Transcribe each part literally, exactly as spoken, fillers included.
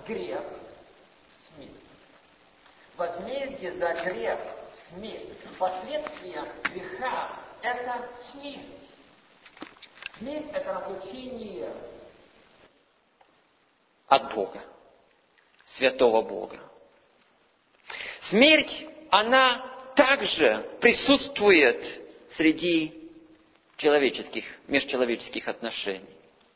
грех – смерть. Возмездие за грех – смерть. Последствия греха – это смерть. Смерть – это разлучение от Бога, святого Бога. Смерть, она также присутствует среди человеческих, межчеловеческих отношений.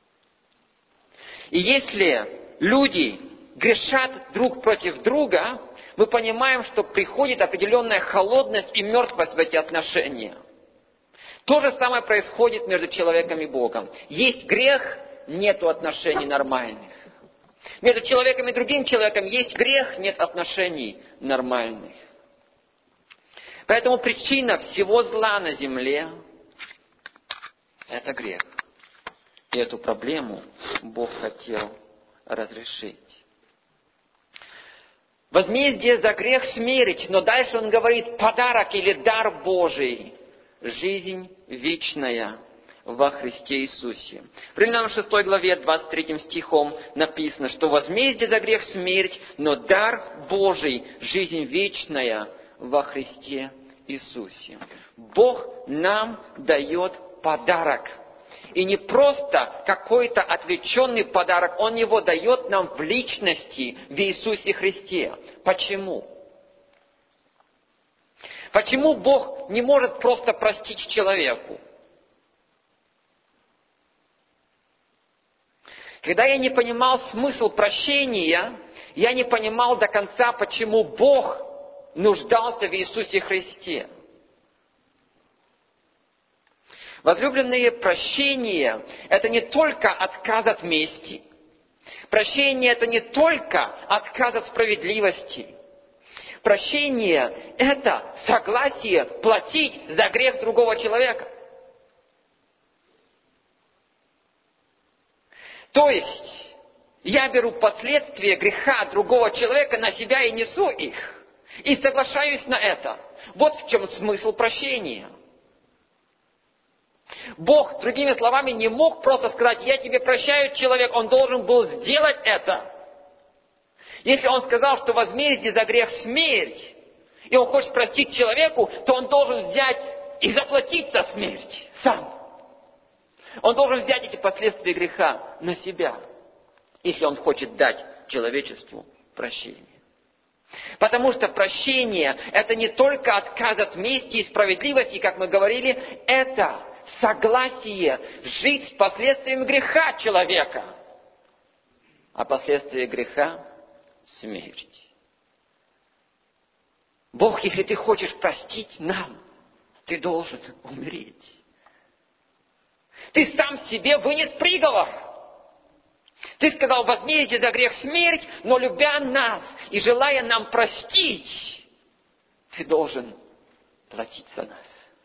И если люди грешат друг против друга, мы понимаем, что приходит определенная холодность и мертвость в эти отношения. То же самое происходит между человеком и Богом. Есть грех, нету отношений нормальных. Между человеком и другим человеком есть грех, нет отношений нормальных. Поэтому причина всего зла на земле – это грех. И эту проблему Бог хотел разрешить. Возмездие за грех – смерть, но дальше он говорит подарок или дар Божий – жизнь вечная во Христе Иисусе. В Римлянам шестой главе, двадцать третьим стихом написано, что возмездие за грех – смерть, но дар Божий – жизнь вечная во Христе Иисусе. Бог нам дает подарок. И не просто какой-то отвлеченный подарок, Он его дает нам в личности, в Иисусе Христе. Почему? Почему Бог не может просто простить человеку? Когда я не понимал смысл прощения, я не понимал до конца, почему Бог нуждался в Иисусе Христе. Возлюбленные, прощение – это не только отказ от мести. Прощение – это не только отказ от справедливости. Прощение – это согласие платить за грех другого человека. То есть, я беру последствия греха другого человека на себя и несу их. И соглашаюсь на это. Вот в чем смысл прощения. Бог, другими словами, не мог просто сказать: я тебе прощаю, человек. Он должен был сделать это. Если Он сказал, что возмездие за грех смерть, и Он хочет простить человеку, то Он должен взять и заплатить за смерть сам. Он должен взять эти последствия греха на себя, если Он хочет дать человечеству прощение. Потому что прощение – это не только отказ от мести и справедливости, как мы говорили, это согласие жить с последствиями греха человека. А последствия греха – смерть. Бог, если ты хочешь простить нам, ты должен умереть. Ты сам себе вынес приговор. Ты сказал: возмездие за грех смерть, но любя нас и желая нам простить, ты должен платить за нас.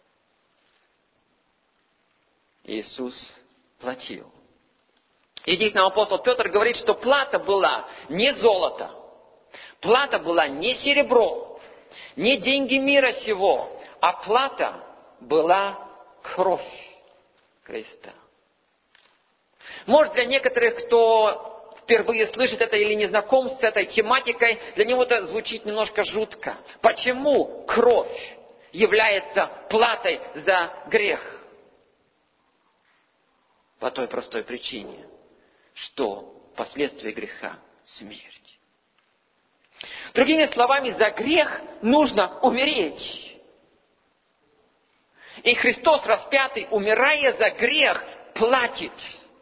Иисус платил. И здесь нам апостол Петр говорит, что плата была не золото, плата была не серебро, не деньги мира сего, а плата была кровь Христа. Может, для некоторых, кто впервые слышит это или не знаком с этой тематикой, для него это звучит немножко жутко. Почему кровь является платой за грех? По той простой причине, что последствия греха – смерть. Другими словами, за грех нужно умереть. И Христос распятый, умирая за грех, платит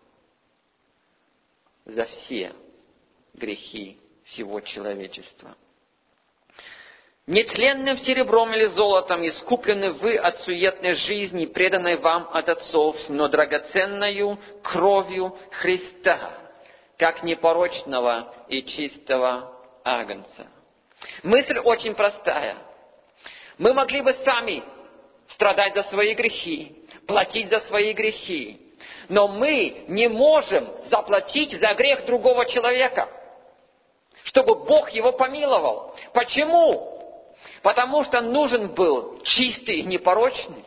за все грехи всего человечества. Нетленным серебром или золотом искуплены вы от суетной жизни, преданной вам от отцов, но драгоценною кровью Христа, как непорочного и чистого агнца. Мысль очень простая. Мы могли бы сами страдать за свои грехи, платить за свои грехи, но мы не можем заплатить за грех другого человека, чтобы Бог его помиловал. Почему? Потому что нужен был чистый и непорочный.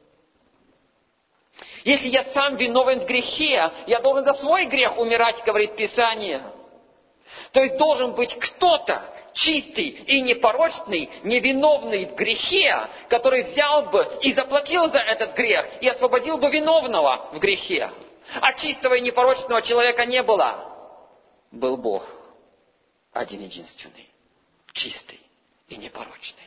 Если я сам виновен в грехе, я должен за свой грех умирать, говорит Писание. То есть должен быть кто-то чистый и непорочный, невиновный в грехе, который взял бы и заплатил за этот грех, и освободил бы виновного в грехе. А чистого и непорочного человека не было. Был Бог, один единственный, чистый и непорочный.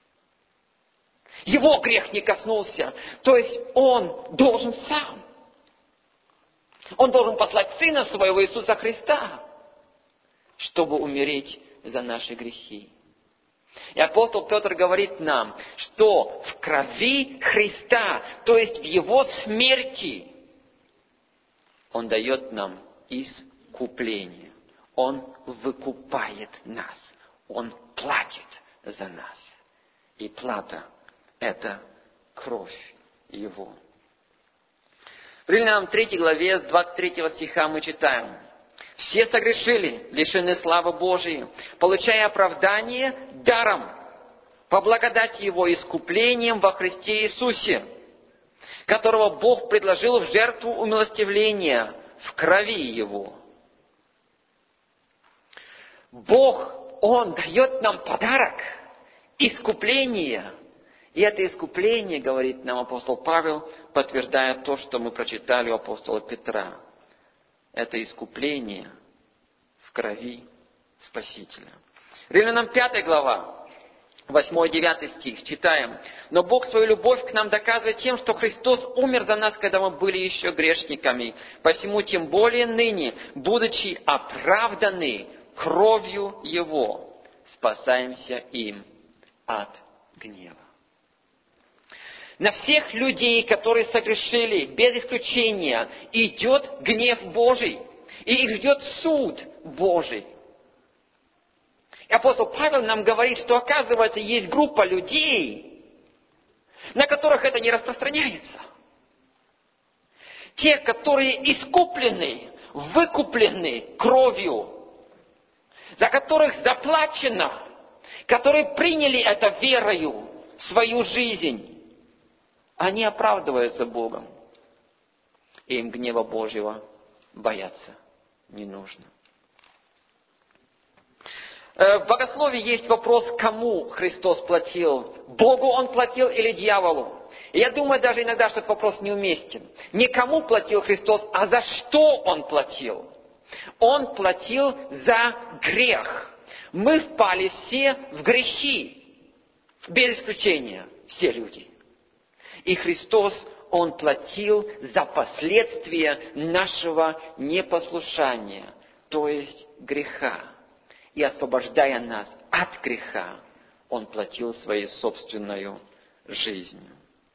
Его грех не коснулся, то есть Он должен сам. Он должен послать Сына Своего Иисуса Христа, чтобы умереть за наши грехи. И апостол Петр говорит нам, что в крови Христа, то есть в Его смерти, Он дает нам искупление. Он выкупает нас. Он платит за нас. И плата – это кровь Его. В Римлянам третьей главе, с двадцать третьего стиха мы читаем: «Все согрешили, лишены славы Божией, получая оправдание даром, по благодати Его искуплением во Христе Иисусе, которого Бог предложил в жертву умилостивления в крови Его». Бог, Он дает нам подарок, искупление. И это искупление, говорит нам апостол Павел, подтверждая то, что мы прочитали у апостола Петра. Это искупление в крови Спасителя. Римлянам пятая глава, восьмой-девятый стих, читаем. «Но Бог свою любовь к нам доказывает тем, что Христос умер за нас, когда мы были еще грешниками. Посему тем более ныне, будучи оправданы кровью Его, спасаемся им от гнева». На всех людей, которые согрешили, без исключения, идет гнев Божий. И их ждет суд Божий. И апостол Павел нам говорит, что, оказывается, есть группа людей, на которых это не распространяется. Те, которые искуплены, выкуплены кровью, за которых заплачено, которые приняли это верою в свою жизнь, они оправдываются Богом. И им гнева Божьего бояться не нужно. В богословии есть вопрос, кому Христос платил. Богу Он платил или дьяволу? И я думаю, даже иногда, что этот вопрос неуместен. Не кому платил Христос, а за что Он платил. Он платил за грех. Мы впали все в грехи. Без исключения. Все люди. И Христос, Он платил за последствия нашего непослушания, то есть греха. И освобождая нас от греха, Он платил своей собственной жизнью.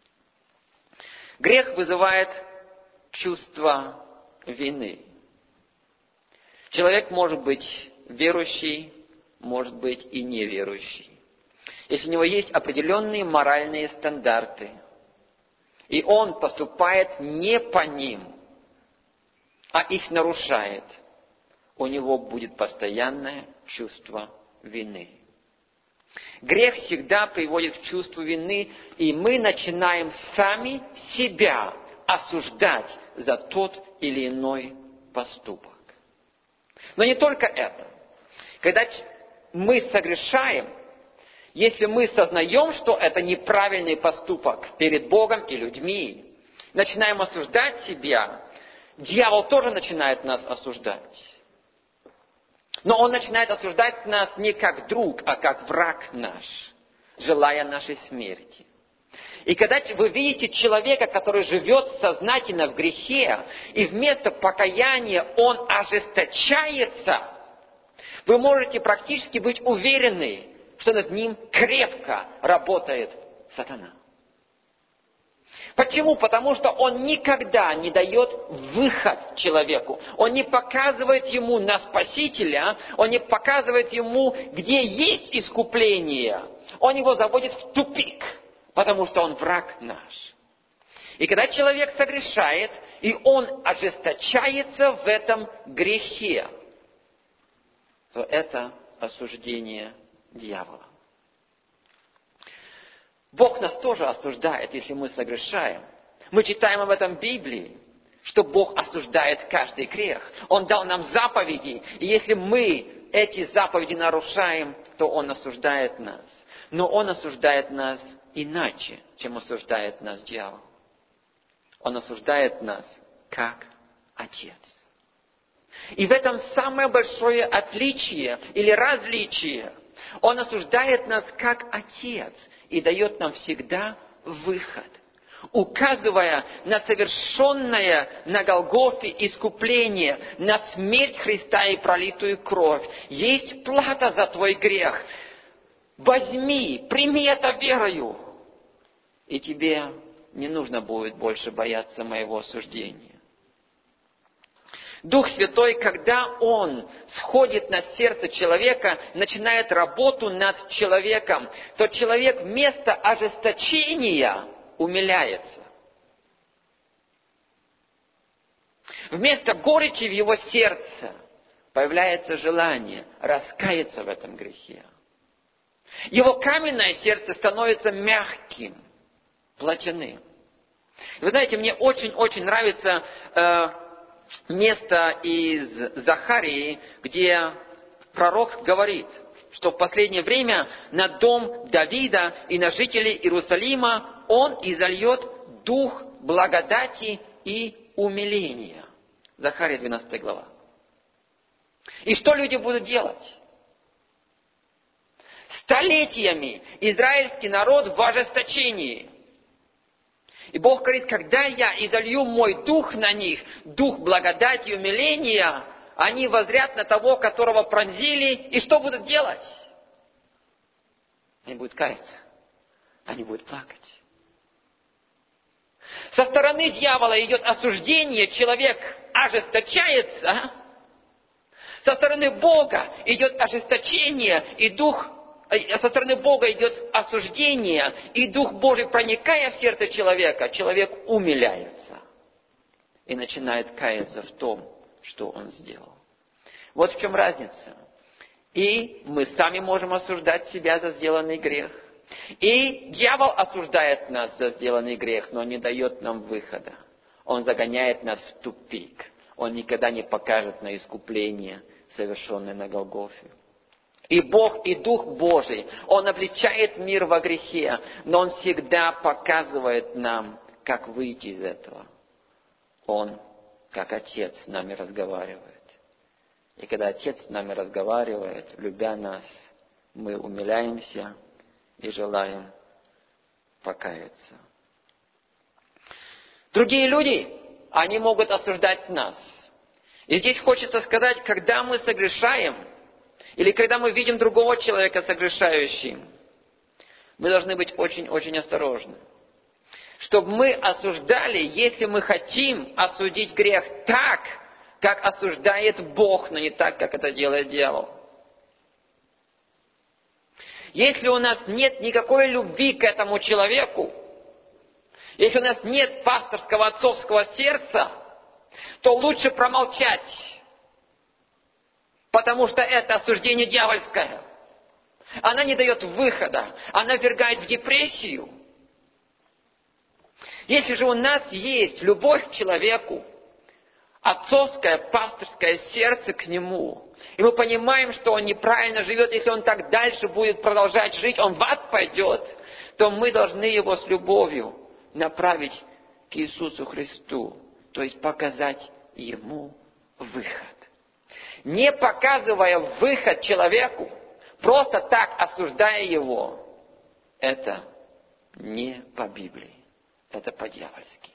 Грех вызывает чувство вины. Человек может быть верующий, может быть и неверующий. Если у него есть определенные моральные стандарты, и он поступает не по ним, а их нарушает, у него будет постоянное чувство вины. Грех всегда приводит к чувству вины, и мы начинаем сами себя осуждать за тот или иной поступок. Но не только это. Когда мы согрешаем, если мы сознаем, что это неправильный поступок перед Богом и людьми, начинаем осуждать себя, дьявол тоже начинает нас осуждать. Но он начинает осуждать нас не как друг, а как враг наш, желая нашей смерти. И когда вы видите человека, который живет сознательно в грехе, и вместо покаяния он ожесточается, вы можете практически быть уверены, что над ним крепко работает сатана. Почему? Потому что он никогда не дает выход человеку. Он не показывает ему на Спасителя, он не показывает ему, где есть искупление. Он его заводит в тупик, потому что он враг наш. И когда человек согрешает, и он ожесточается в этом грехе, то это осуждение дьявола. Бог нас тоже осуждает, если мы согрешаем. Мы читаем об этом в Библии, что Бог осуждает каждый грех. Он дал нам заповеди, и если мы эти заповеди нарушаем, то Он осуждает нас. Но Он осуждает нас иначе, чем осуждает нас дьявол. Он осуждает нас как Отец. И в этом самое большое отличие или различие. Он осуждает нас как Отец и дает нам всегда выход, указывая на совершенное на Голгофе искупление, на смерть Христа и пролитую кровь. Есть плата за твой грех. Возьми, прими это верою, и тебе не нужно будет больше бояться моего осуждения. Дух Святой, когда Он сходит на сердце человека, начинает работу над человеком, то человек вместо ожесточения умиляется. Вместо горечи в его сердце появляется желание раскаяться в этом грехе. Его каменное сердце становится мягким, плотяным. Вы знаете, мне очень-очень нравится э, место из Захарии, где пророк говорит, что в последнее время на дом Давида и на жителей Иерусалима Он изольет дух благодати и умиления. Захария двенадцатая глава. И что люди будут делать? Столетиями израильский народ в ожесточении. И Бог говорит, когда я изолью мой дух на них, дух благодати и умиления, они воззрят на того, которого пронзили, и что будут делать? Они будут каяться, они будут плакать. Со стороны дьявола идет осуждение, человек ожесточается. Со стороны Бога идет ожесточение, и дух со стороны Бога идет осуждение, и Дух Божий, проникая в сердце человека, человек умиляется и начинает каяться в том, что он сделал. Вот в чем разница. И мы сами можем осуждать себя за сделанный грех. И дьявол осуждает нас за сделанный грех, но не дает нам выхода. Он загоняет нас в тупик. Он никогда не покажет на искупление, совершенное на Голгофе. И Бог, и Дух Божий, Он обличает мир во грехе, но Он всегда показывает нам, как выйти из этого. Он, как Отец, с нами разговаривает. И когда Отец с нами разговаривает, любя нас, мы умиляемся и желаем покаяться. Другие люди, они могут осуждать нас. И здесь хочется сказать, когда мы согрешаем, или когда мы видим другого человека согрешающим, мы должны быть очень-очень осторожны. Чтобы мы осуждали, если мы хотим осудить грех так, как осуждает Бог, но не так, как это делает дьявол. Если у нас нет никакой любви к этому человеку, если у нас нет пасторского отцовского сердца, то лучше промолчать. Потому что это осуждение дьявольское. Она не дает выхода. Она ввергает в депрессию. Если же у нас есть любовь к человеку, отцовское, пасторское сердце к нему, и мы понимаем, что он неправильно живет, если он так дальше будет продолжать жить, он в ад пойдет, то мы должны его с любовью направить к Иисусу Христу. То есть показать ему выход. Не показывая выход человеку, просто так осуждая его, это не по Библии, это по-дьявольски.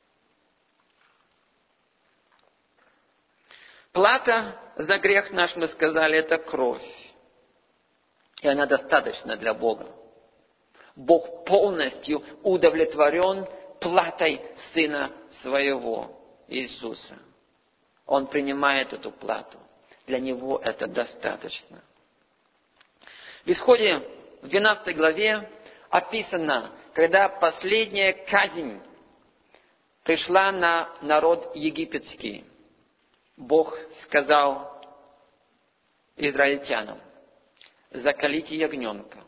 Плата за грех наш, мы сказали, это кровь. И она достаточна для Бога. Бог полностью удовлетворен платой Сына Своего, Иисуса. Он принимает эту плату. Для Него это достаточно. В Исходе, в двенадцатой главе, описано, когда последняя казнь пришла на народ египетский. Бог сказал израильтянам: заколите ягненка.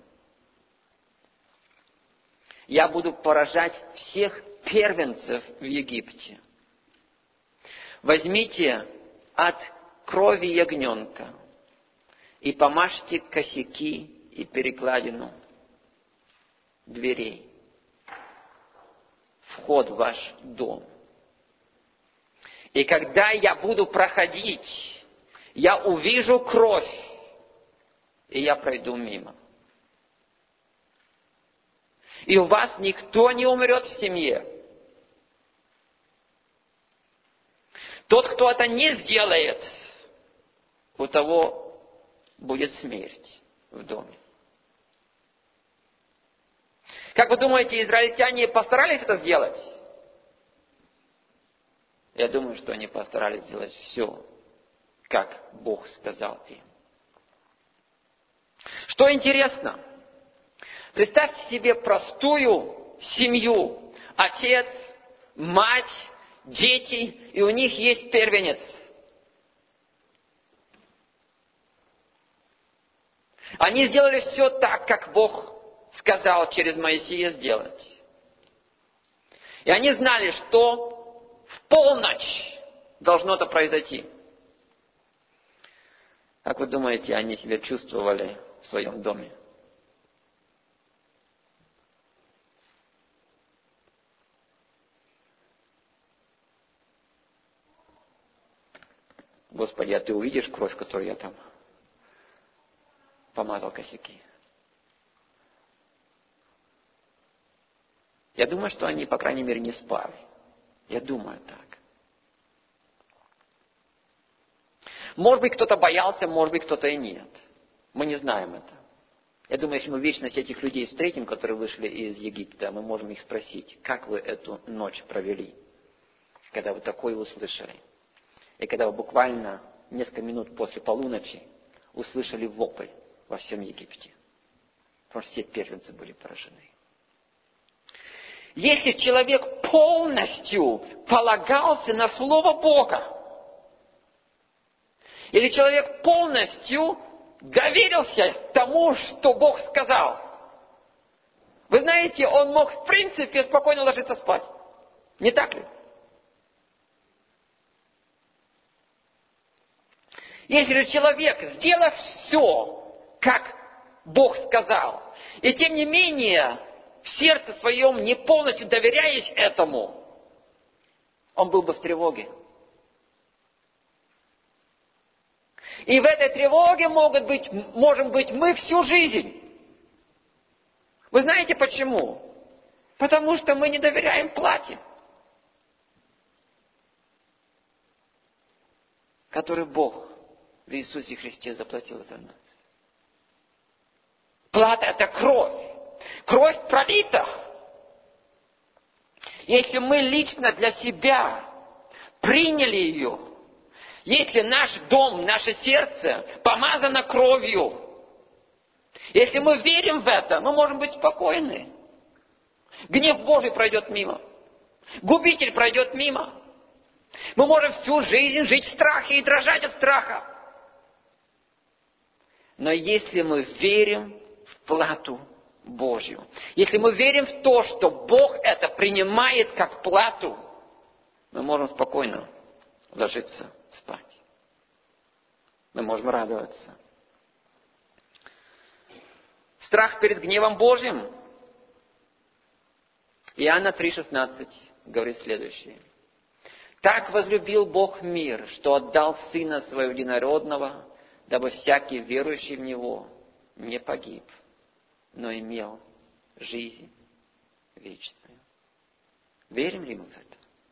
Я буду поражать всех первенцев в Египте. Возьмите от крови ягненка и помажьте косяки и перекладину дверей, вход в ваш дом. И когда я буду проходить, я увижу кровь, и я пройду мимо. И у вас никто не умрет в семье. Тот, кто это не сделает, у того будет смерть в доме. Как вы думаете, израильтяне постарались это сделать? Я думаю, что они постарались сделать все, как Бог сказал им. Что интересно, представьте себе простую семью. Отец, мать, дети, и у них есть первенец. Они сделали все так, как Бог сказал через Моисея сделать. И они знали, что в полночь должно это произойти. Как вы думаете, они себя чувствовали в своем доме? Господи, а ты увидишь кровь, которую я там помазал косяки? Я думаю, что они, по крайней мере, не спали. Я думаю так. Может быть, кто-то боялся, может быть, кто-то и нет. Мы не знаем это. Я думаю, если мы в вечность этих людей встретим, которые вышли из Египта, мы можем их спросить, как вы эту ночь провели, когда вы такое услышали. И когда вы буквально несколько минут после полуночи услышали вопль во всем Египте. Потому что все первенцы были поражены. Если человек полностью полагался на Слово Бога, или человек полностью доверился тому, что Бог сказал, вы знаете, он мог в принципе спокойно ложиться спать. Не так ли? Если же человек, сделав все, как Бог сказал, и тем не менее в сердце своем не полностью доверяясь этому, он был бы в тревоге. И в этой тревоге могут быть, можем быть мы всю жизнь. Вы знаете почему? Потому что мы не доверяем плате, который Бог в Иисусе Христе заплатил за нас. Плата – это кровь. Кровь пролита. Если мы лично для себя приняли ее, если наш дом, наше сердце помазано кровью, если мы верим в это, мы можем быть спокойны. Гнев Божий пройдет мимо. Губитель пройдет мимо. Мы можем всю жизнь жить в страхе и дрожать от страха. Но если мы верим в плату Божью, если мы верим в то, что Бог это принимает как плату, мы можем спокойно ложиться спать. Мы можем радоваться. Страх перед гневом Божьим. Иоанна три шестнадцать говорит следующее. «Так возлюбил Бог мир, что отдал Сына Своего Единородного, дабы всякий верующий в Него не погиб, но имел жизнь вечную». Верим ли мы в это?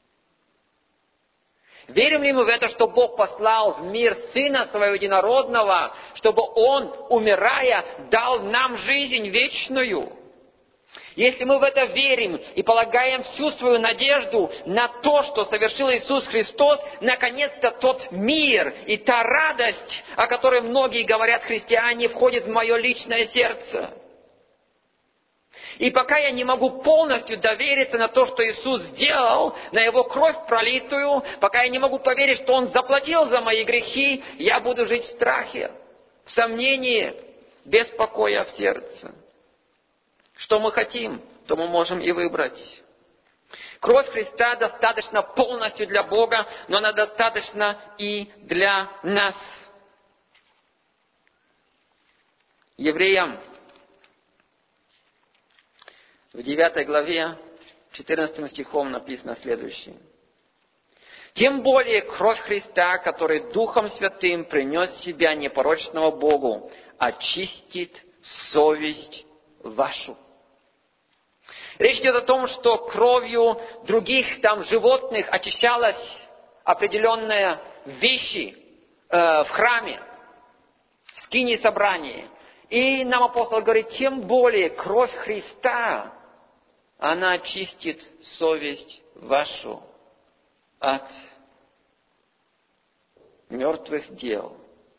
Верим ли мы в это, что Бог послал в мир Сына Своего Единородного, чтобы Он, умирая, дал нам жизнь вечную? Если мы в это верим и полагаем всю свою надежду на то, что совершил Иисус Христос, наконец-то тот мир и та радость, о которой многие говорят христиане, входит в мое личное сердце. И пока я не могу полностью довериться на то, что Иисус сделал, на Его кровь пролитую, пока я не могу поверить, что Он заплатил за мои грехи, я буду жить в страхе, в сомнении, без покоя в сердце. Что мы хотим, то мы можем и выбрать. Кровь Христа достаточно полностью для Бога, но она достаточна и для нас. Евреям в девятой главе, четырнадцатым стихом написано следующее. «Тем более кровь Христа, который Духом Святым принес себя непорочного Богу, очистит совесть вашу». Речь идет о том, что кровью других там животных очищалась определенные вещи э, в храме, в скинии собрания. И нам апостол говорит, тем более кровь Христа, она очистит совесть вашу от мертвых дел,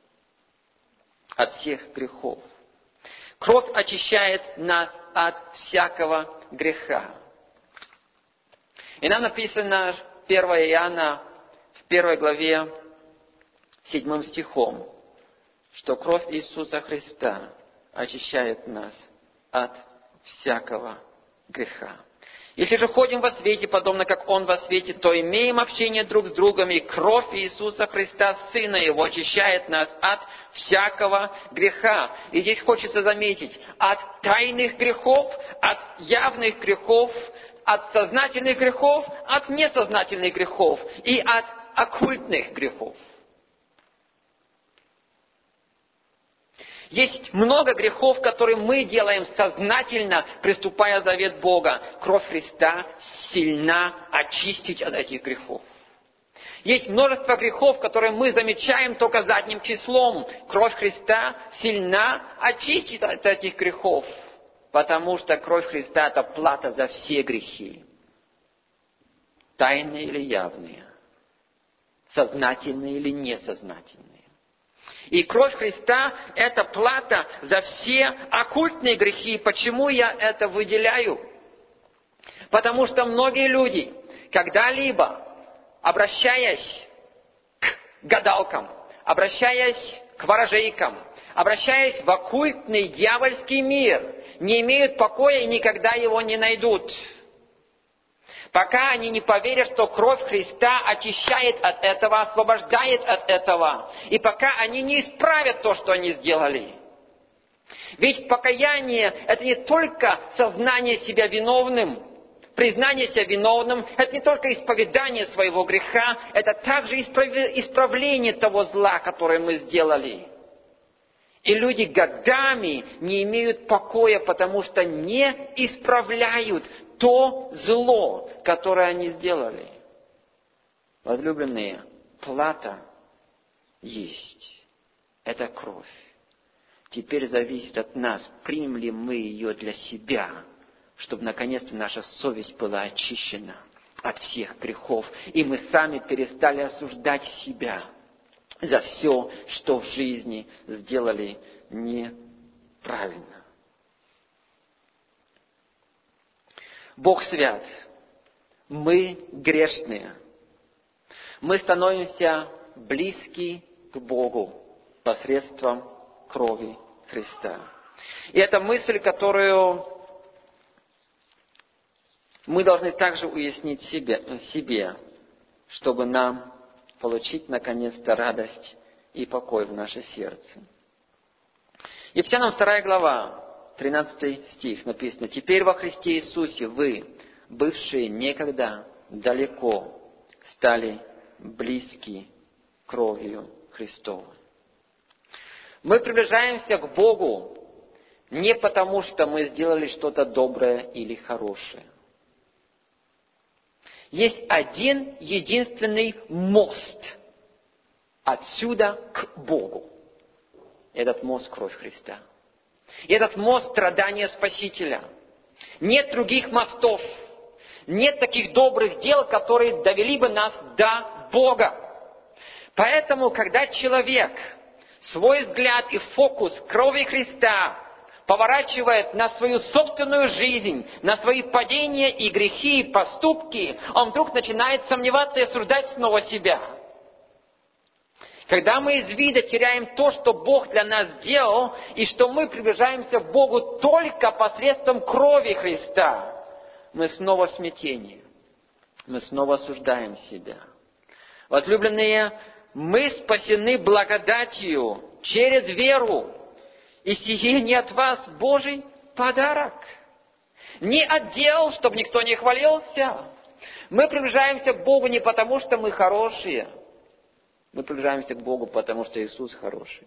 от всех грехов. Кровь очищает нас от всякого греха. И нам написано первое Иоанна в первой главе седьмым стихом, что кровь Иисуса Христа очищает нас от всякого греха. Если же ходим во свете, подобно как Он во свете, то имеем общение друг с другом, и кровь Иисуса Христа, Сына Его, очищает нас от всякого греха. И здесь хочется заметить, от тайных грехов, от явных грехов, от сознательных грехов, от несознательных грехов и от оккультных грехов. Есть много грехов, которые мы делаем сознательно, приступая завет Бога. Кровь Христа сильна очистить от этих грехов. Есть множество грехов, которые мы замечаем только задним числом. Кровь Христа сильна очистить от этих грехов, потому что кровь Христа – это плата за все грехи. Тайные или явные, сознательные или несознательные. И кровь Христа – это плата за все оккультные грехи. Почему я это выделяю? Потому что многие люди, когда-либо, обращаясь к гадалкам, обращаясь к ворожейкам, обращаясь в оккультный дьявольский мир, не имеют покоя и никогда его не найдут. Пока они не поверят, что кровь Христа очищает от этого, освобождает от этого. И пока они не исправят то, что они сделали. Ведь покаяние – это не только сознание себя виновным, признание себя виновным, это не только исповедание своего греха, это также исправление того зла, которое мы сделали. И люди годами не имеют покоя, потому что не исправляют то зло, которое они сделали. Возлюбленные, плата есть. Это кровь. Теперь зависит от нас, примем ли мы ее для себя, чтобы наконец-то наша совесть была очищена от всех грехов, и мы сами перестали осуждать себя за все, что в жизни сделали неправильно. Бог свят. Мы грешные. Мы становимся близки к Богу посредством крови Христа. И это мысль, которую мы должны также уяснить себе, себе, чтобы нам получить наконец-то радость и покой в наше сердце. Ефесянам вторая глава, тринадцатый стих написано: «Теперь во Христе Иисусе вы, бывшие некогда далеко, стали близки кровью Христовой». Мы приближаемся к Богу не потому, что мы сделали что-то доброе или хорошее. Есть один единственный мост отсюда к Богу. Этот мост — кровь Христа. И этот мост — страдания Спасителя. Нет других мостов. Нет таких добрых дел, которые довели бы нас до Бога. Поэтому, когда человек свой взгляд и фокус крови Христа поворачивает на свою собственную жизнь, на свои падения и грехи, и поступки, он вдруг начинает сомневаться и осуждать снова себя. Когда мы из вида теряем то, что Бог для нас сделал, и что мы приближаемся к Богу только посредством крови Христа, мы снова в смятении. Мы снова осуждаем себя. Возлюбленные, мы спасены благодатью через веру. И сие не от вас Божий подарок. Не от дел, чтобы никто не хвалился. Мы приближаемся к Богу не потому, что мы хорошие. Мы приближаемся к Богу, потому что Иисус хороший.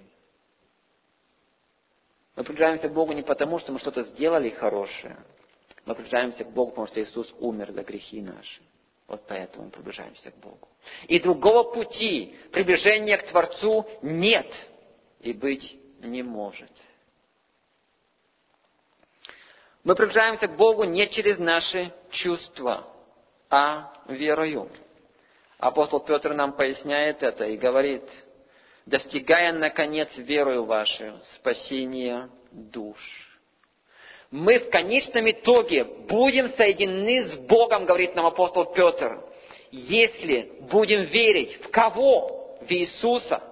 Мы приближаемся к Богу не потому, что мы что-то сделали хорошее. Мы приближаемся к Богу, потому что Иисус умер за грехи наши. Вот поэтому мы приближаемся к Богу. И другого пути приближения к Творцу нет и быть не может. Мы приближаемся к Богу не через наши чувства, а верою. Апостол Петр нам поясняет это и говорит: достигая, наконец, верою вашей спасения душ. Мы в конечном итоге будем соединены с Богом, говорит нам апостол Петр, если будем верить в кого? В Иисуса.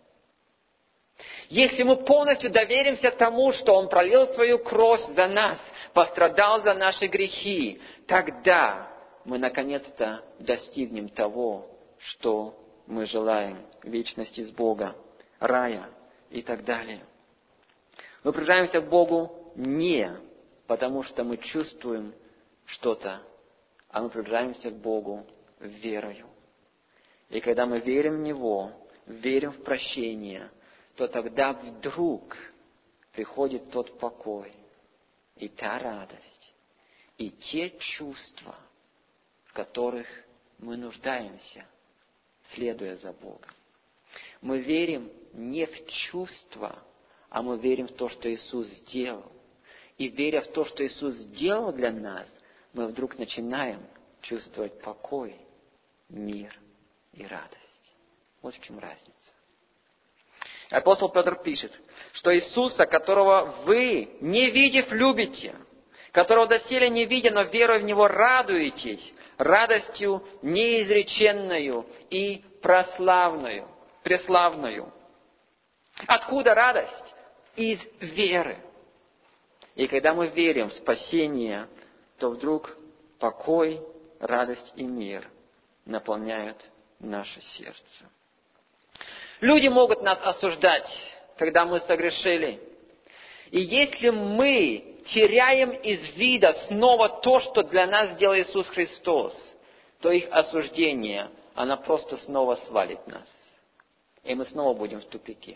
Если мы полностью доверимся тому, что Он пролил свою кровь за нас, пострадал за наши грехи, тогда мы наконец-то достигнем того, что мы желаем, вечности с Богом, рая и так далее. Мы приближаемся к Богу не потому, что мы чувствуем что-то, а мы приближаемся к Богу верою. И когда мы верим в Него, верим в прощение, то тогда вдруг приходит тот покой и та радость, и те чувства, в которых мы нуждаемся, следуя за Богом. Мы верим не в чувства, а мы верим в то, что Иисус сделал. И веря в то, что Иисус сделал для нас, мы вдруг начинаем чувствовать покой, мир и радость. Вот в чем разница. Апостол Петр пишет, что Иисуса, которого вы, не видев, любите, которого доселе не видя, но веруя в Него радуетесь, радостью неизреченную и прославную, преславную. Откуда радость? Из веры. И когда мы верим в спасение, то вдруг покой, радость и мир наполняют наше сердце. Люди могут нас осуждать, когда мы согрешили. И если мы теряем из вида снова то, что для нас сделал Иисус Христос, то их осуждение, оно просто снова свалит нас. И мы снова будем в тупике.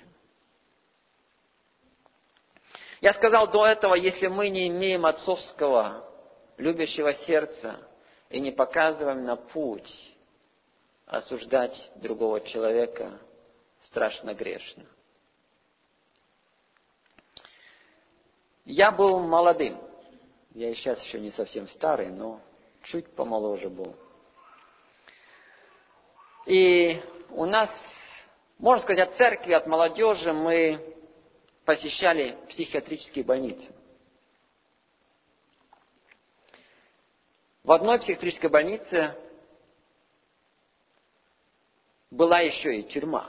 Я сказал до этого, если мы не имеем отцовского, любящего сердца и не показываем на путь, осуждать другого человека страшно грешно. Я был молодым. Я и сейчас еще не совсем старый, но чуть помоложе был. И у нас, можно сказать, от церкви, от молодежи мы посещали психиатрические больницы. В одной психиатрической больнице была еще и тюрьма.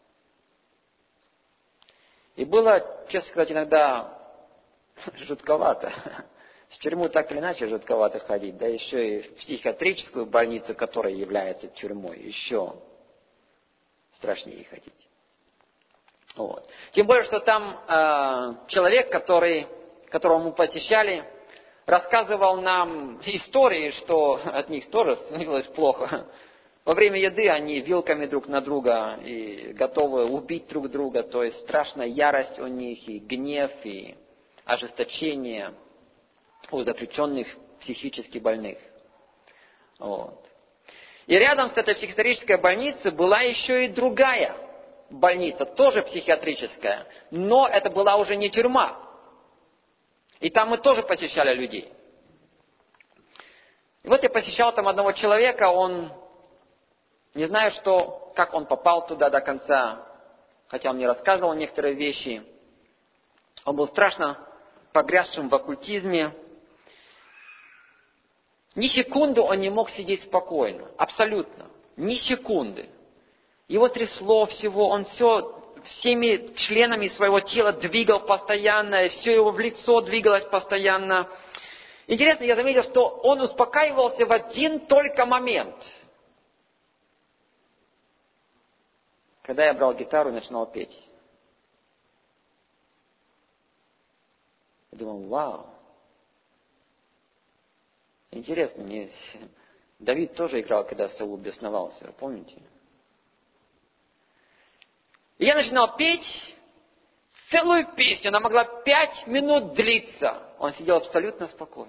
И было, честно сказать, иногда жутковато. В тюрьму так или иначе жутковато ходить, да еще и в психиатрическую больницу, которая является тюрьмой, еще страшнее ходить. Вот. Тем более, что там э, человек, который, которого мы посещали, рассказывал нам истории, что от них тоже становилось плохо. Во время еды они вилками друг на друга и готовы убить друг друга, то есть страшная ярость у них, и гнев, и ожесточение у заключенных психически больных. Вот. И рядом с этой психиатрической больницей была еще и другая больница, тоже психиатрическая, но это была уже не тюрьма. И там мы тоже посещали людей. И вот я посещал там одного человека, он, не знаю, что, как он попал туда до конца, хотя он мне рассказывал некоторые вещи. Он был страшно погрязшим в оккультизме. Ни секунды он не мог сидеть спокойно, абсолютно, ни секунды. Его трясло всего, он все, всеми членами своего тела двигал постоянно, все его в лицо двигалось постоянно. Интересно, я заметил, что он успокаивался в один только момент. Когда я брал гитару и начинал петь. Я думал, вау. Интересно, мне... Давид тоже играл, когда Саул бесновался, помните? И я начинал петь целую песню, она могла пять минут длиться. Он сидел абсолютно спокойно.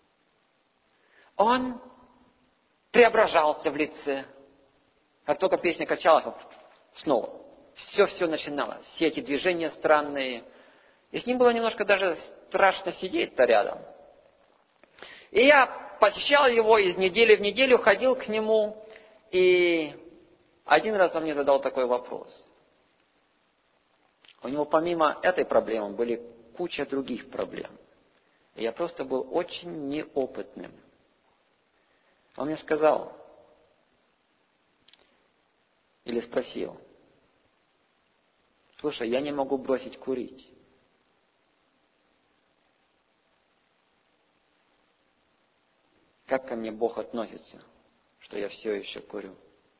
Он преображался в лице. Как только песня качалась, он снова. Все-все начиналось. Все эти движения странные. И с ним было немножко даже страшно сидеть-то рядом. И я посещал его из недели в неделю, ходил к нему. И один раз он мне задал такой вопрос. У него помимо этой проблемы были куча других проблем. И я просто был очень неопытным. Он мне сказал, или спросил, слушай, я не могу бросить курить. Как ко мне Бог относится, что я все еще курю?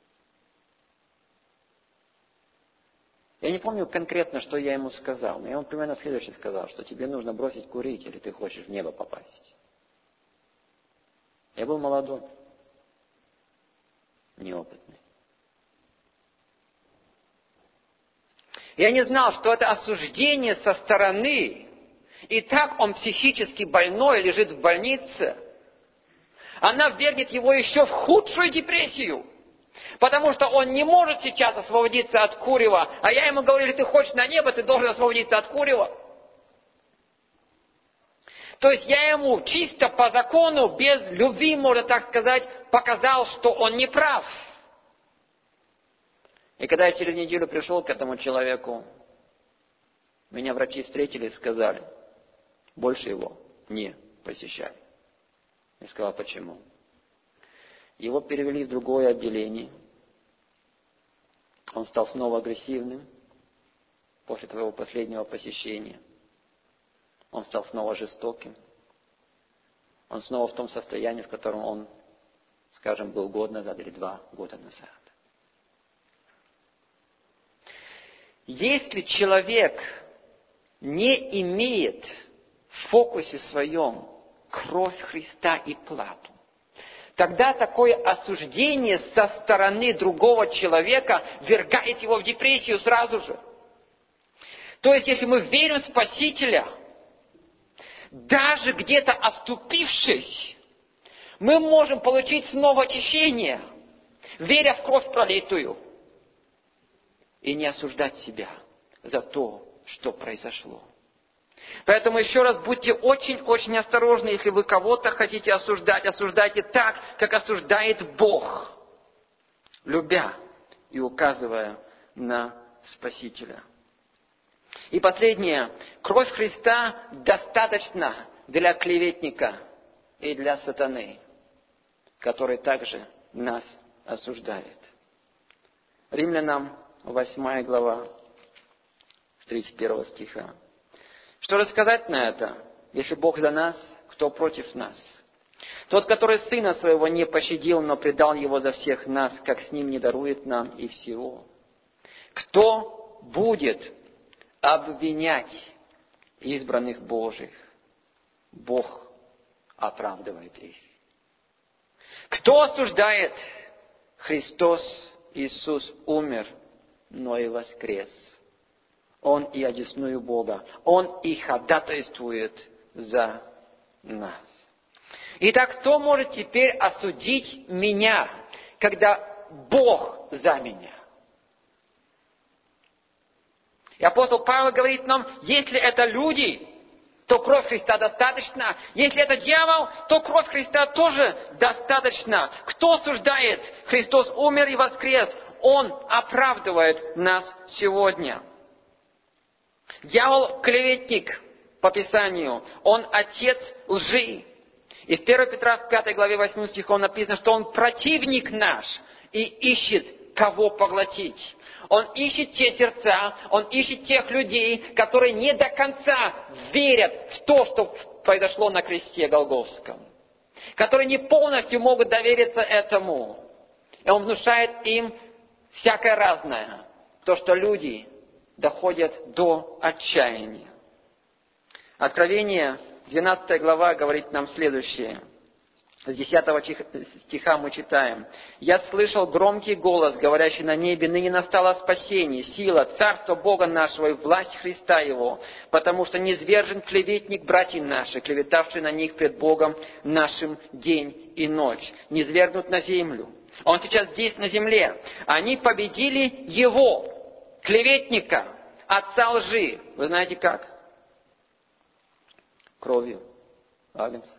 Я не помню конкретно, что я ему сказал, но я ему примерно следующее сказал, что тебе нужно бросить курить, или ты хочешь в небо попасть. Я был молодой, неопытный. Я не знал, что это осуждение со стороны, и так он психически больной, лежит в больнице, она ввергнет его еще в худшую депрессию. Потому что он не может сейчас освободиться от курева. А я ему говорю, если ты хочешь на небо, ты должен освободиться от курева. То есть я ему чисто по закону, без любви, можно так сказать, показал, что он не прав. И когда я через неделю пришел к этому человеку, меня врачи встретили и сказали, больше его не посещай. Я сказал, почему? Его перевели в другое отделение. Он стал снова агрессивным после твоего последнего посещения. Он стал снова жестоким. Он снова в том состоянии, в котором он, скажем, был год назад или два года назад. Если человек не имеет в фокусе своем кровь Христа и плату, тогда такое осуждение со стороны другого человека ввергает его в депрессию сразу же. То есть, если мы верим в Спасителя, даже где-то оступившись, мы можем получить снова очищение, веря в кровь пролитую, и не осуждать себя за то, что произошло. Поэтому еще раз будьте очень-очень осторожны, если вы кого-то хотите осуждать. Осуждайте так, как осуждает Бог, любя и указывая на Спасителя. И последнее. Кровь Христа достаточно для клеветника и для сатаны, который также нас осуждает. Римлянам восьмая глава, с тридцать первого стиха. Что же сказать на это? Если Бог за нас, кто против нас? Тот, который Сына Своего не пощадил, но предал Его за всех нас, как с Ним не дарует нам и всего. Кто будет обвинять избранных Божьих? Бог оправдывает их. Кто осуждает? Христос Иисус умер, но и воскрес. Он и одесную Бога. Он и ходатайствует за нас. Итак, кто может теперь осудить меня, когда Бог за меня? И апостол Павел говорит нам, если это люди, то кровь Христа достаточно. Если это дьявол, то кровь Христа тоже достаточно. Кто осуждает? Христос умер и воскрес. Он оправдывает нас сегодня. Дьявол – клеветник по Писанию. Он отец лжи. И в первое Петра, в пятой главе, восьмым стихом написано, что он противник наш и ищет, кого поглотить. Он ищет те сердца, он ищет тех людей, которые не до конца верят в то, что произошло на кресте Голгофском. Которые не полностью могут довериться этому. И он внушает им всякое разное. То, что люди доходят до отчаяния. Откровение, двенадцатая глава, говорит нам следующее. С десятого стиха мы читаем. «Я слышал громкий голос, говорящий на небе, ныне настало спасение, сила, царство Бога нашего и власть Христа Его, потому что низвержен клеветник братьев наших, клеветавший на них пред Богом нашим день и ночь, низвергнут на землю». Он сейчас здесь, на земле. Они победили его, клеветника, отца лжи. Вы знаете как? Кровью агнца.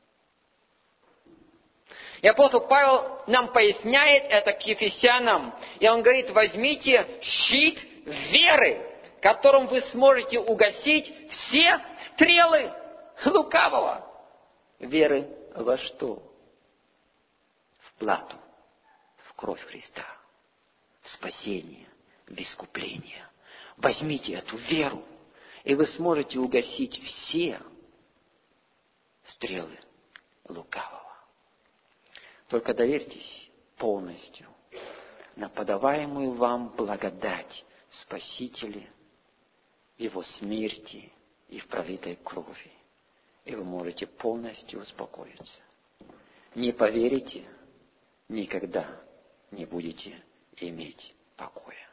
И апостол Павел нам поясняет это к Ефесянам. И он говорит, возьмите щит веры, которым вы сможете угасить все стрелы лукавого. Веры во что? В плату, в кровь Христа, в спасение, в искупление. Возьмите эту веру, и вы сможете угасить все стрелы лукавого. Только доверьтесь полностью на подаваемую вам благодать в Спасителе, Его смерти и в пролитой крови, и вы можете полностью успокоиться. Не поверите, никогда не будете иметь покоя.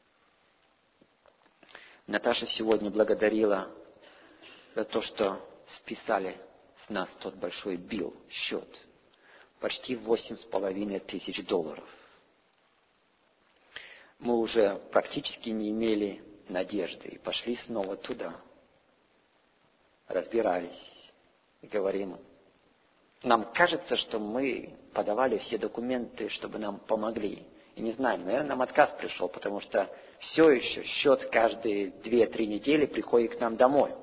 Наташа сегодня благодарила за то, что списали с нас тот большой билл, счет. Почти восемь с половиной тысяч долларов. Мы уже практически не имели надежды и пошли снова туда. Разбирались и говорим, нам кажется, что мы подавали все документы, чтобы нам помогли. И не знаем, наверное, нам отказ пришел, потому что все еще счет каждые две-три недели приходит к нам домой.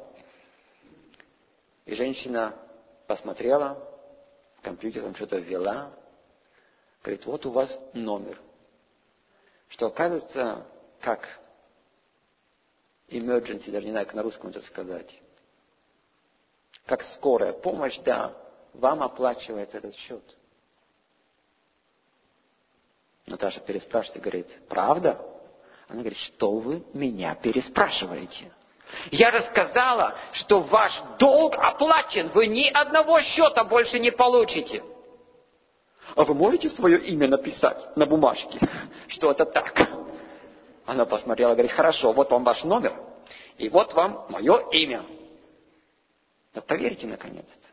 И женщина посмотрела, компьютером что-то ввела, говорит, вот у вас номер. Что оказывается, как emergency, даже не знаю, как на русском это сказать, как скорая помощь, да, вам оплачивается этот счет. Наташа переспрашивает и говорит, правда? Она говорит, что вы меня переспрашиваете? Я же сказала, что ваш долг оплачен, вы ни одного счета больше не получите. А вы можете свое имя написать на бумажке, что это так? Она посмотрела и говорит, хорошо, вот вам ваш номер, и вот вам мое имя. Но поверьте, наконец-то,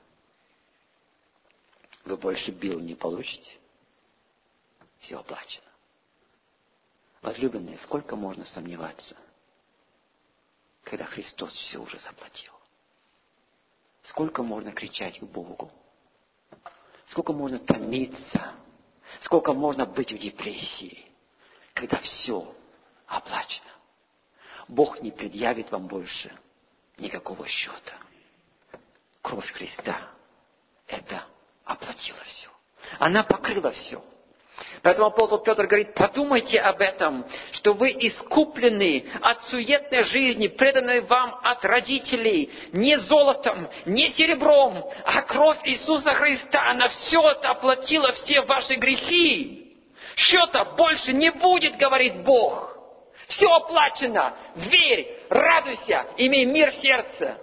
вы больше билл не получите. Все оплачено. Возлюбленные, сколько можно сомневаться, когда Христос все уже заплатил? Сколько можно кричать к Богу? Сколько можно томиться? Сколько можно быть в депрессии, когда все оплачено? Бог не предъявит вам больше никакого счета. Кровь Христа это оплатила все. Она покрыла все. Поэтому апостол Петр говорит, подумайте об этом, что вы искуплены от суетной жизни, преданной вам от родителей, не золотом, не серебром, а кровь Иисуса Христа, она все это оплатила, все ваши грехи. Счета больше не будет, говорит Бог. Все оплачено. Верь, радуйся, имей мир сердца.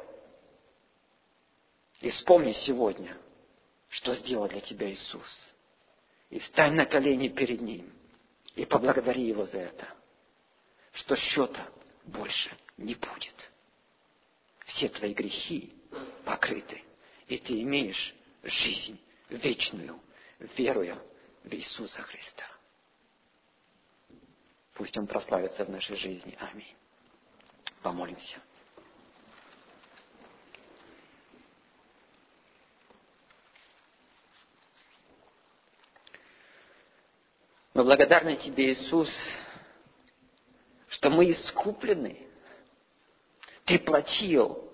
И вспомни сегодня, что сделал для тебя Иисус. И встань на колени перед Ним. И поблагодари Его за это. Что счета больше не будет. Все твои грехи покрыты. И ты имеешь жизнь вечную, веруя в Иисуса Христа. Пусть Он прославится в нашей жизни. Аминь. Помолимся. Мы благодарны Тебе, Иисус, что мы искуплены. Ты платил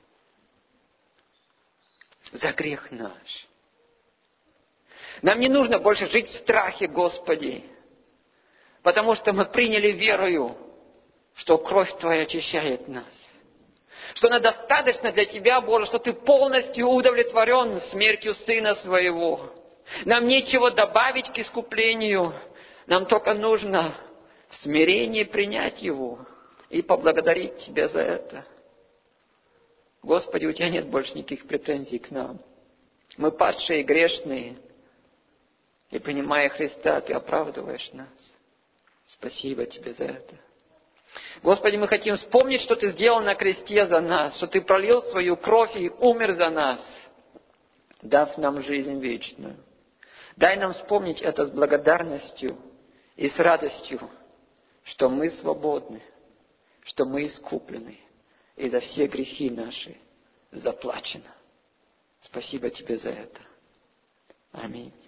за грех наш. Нам не нужно больше жить в страхе, Господи, потому что мы приняли верою, что кровь Твоя очищает нас. Что она достаточно для Тебя, Боже, что Ты полностью удовлетворен смертью Сына Своего. Нам нечего добавить к искуплению. Нам только нужно в смирении принять Его и поблагодарить Тебя за это. Господи, у Тебя нет больше никаких претензий к нам. Мы падшие и грешные. И принимая Христа, Ты оправдываешь нас. Спасибо Тебе за это. Господи, мы хотим вспомнить, что Ты сделал на кресте за нас, что Ты пролил свою кровь и умер за нас, дав нам жизнь вечную. Дай нам вспомнить это с благодарностью и с радостью, что мы свободны, что мы искуплены, и за все грехи наши заплачено. Спасибо Тебе за это. Аминь.